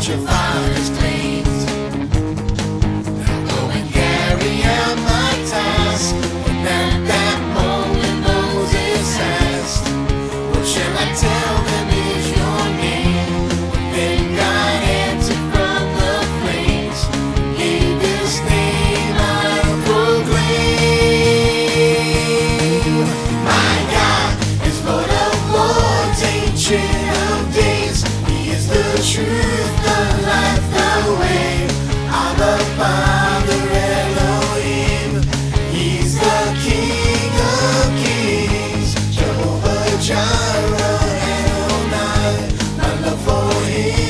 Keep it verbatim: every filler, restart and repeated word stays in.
out your father's claims. Now go and carry out my task. And at that moment Moses asked, what shall I tell them is your name? Then God answered from the flames, gave this name I'll proclaim. My God is Lord of lords, Ancient of days. He is the truth, the life, the way. Abba, Father, Elohim. He's the King of kings, Jehovah Jireh, Adonai. My love for him